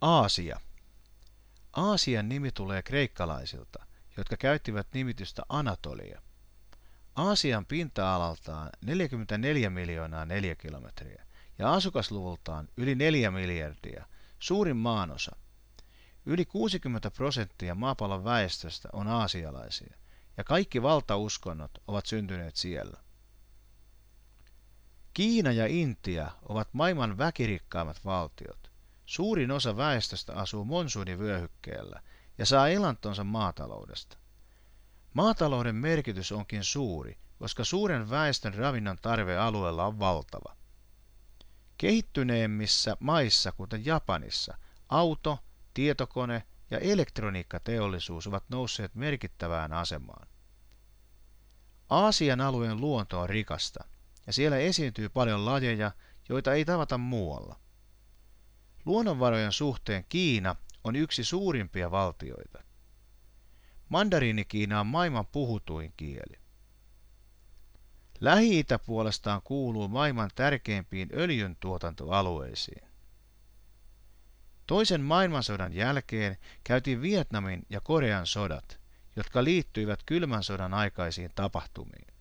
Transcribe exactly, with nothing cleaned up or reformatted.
Aasia. Aasian nimi tulee kreikkalaisilta, jotka käyttivät nimitystä Anatolia. Aasian pinta-alaltaan neljäkymmentäneljä miljoonaa neliökilometriä ja asukasluvultaan yli neljä miljardia, suurin maanosa. Yli kuusikymmentä prosenttia maapallon väestöstä on aasialaisia ja kaikki valtauskonnot ovat syntyneet siellä. Kiina ja Intia ovat maailman väkirikkaimmat valtiot. Suurin osa väestöstä asuu monsuunivyöhykkeellä ja saa elantonsa maataloudesta. Maatalouden merkitys onkin suuri, koska suuren väestön ravinnon tarve alueella on valtava. Kehittyneemmissä maissa, kuten Japanissa, auto, tietokone ja elektroniikkateollisuus ovat nousseet merkittävään asemaan. Aasian alueen luonto on rikasta, ja siellä esiintyy paljon lajeja, joita ei tavata muualla. Luonnonvarojen suhteen Kiina on yksi suurimpia valtioita. Mandariinikiina on maailman puhutuin kieli. Lähi-itä puolestaan kuuluu maailman tärkeimpiin öljyntuotantoalueisiin. Toisen maailmansodan jälkeen käytiin Vietnamin ja Korean sodat, jotka liittyivät kylmän sodan aikaisiin tapahtumiin.